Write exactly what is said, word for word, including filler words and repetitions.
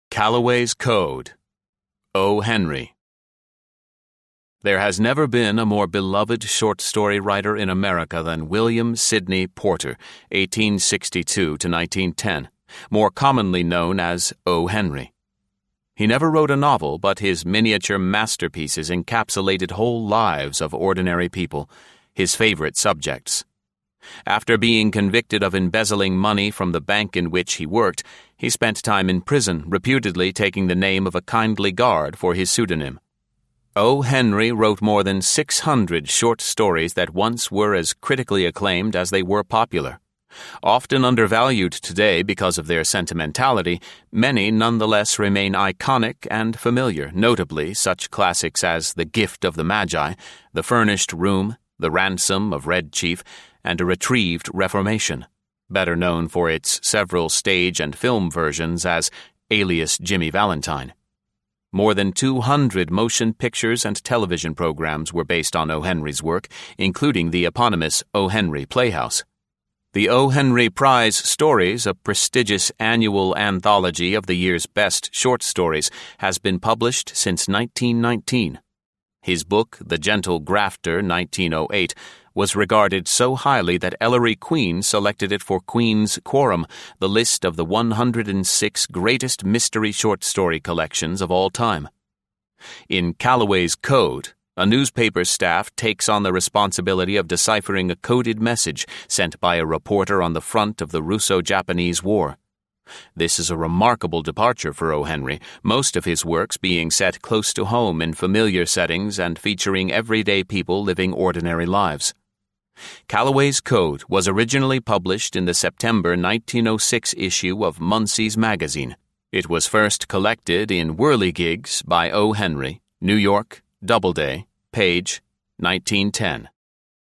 Callaway's Code. O. Henry. There has never been a more beloved short story writer in America than William Sidney Porter, eighteen sixty-two to nineteen ten, more commonly known as O. Henry. He never wrote a novel, but his miniature masterpieces encapsulated whole lives of ordinary people, his favorite subjects. After being convicted of embezzling money from the bank in which he worked, he spent time in prison, reputedly taking the name of a kindly guard for his pseudonym. O. Henry wrote more than six hundred short stories that once were as critically acclaimed as they were popular. Often undervalued today because of their sentimentality, many nonetheless remain iconic and familiar, notably such classics as The Gift of the Magi, The Furnished Room, The Ransom of Red Chief, and A Retrieved Reformation, better known for its several stage and film versions as Alias Jimmy Valentine. More than two hundred motion pictures and television programs were based on O. Henry's work, including the eponymous O. Henry Playhouse. The O. Henry Prize Stories, a prestigious annual anthology of the year's best short stories, has been published since nineteen nineteen. His book, The Gentle Grafter, nineteen oh eight, was regarded so highly that Ellery Queen selected it for Queen's Quorum, the list of the one hundred six greatest mystery short story collections of all time. In Callaway's Code, a newspaper staff takes on the responsibility of deciphering a coded message sent by a reporter on the front of the Russo-Japanese War. This is a remarkable departure for O. Henry, most of his works being set close to home in familiar settings and featuring everyday people living ordinary lives. Callaway's Code was originally published in the September nineteen oh six issue of Munsey's Magazine. It was first collected in Whirligigs by O. Henry, New York, Doubleday, page, nineteen ten.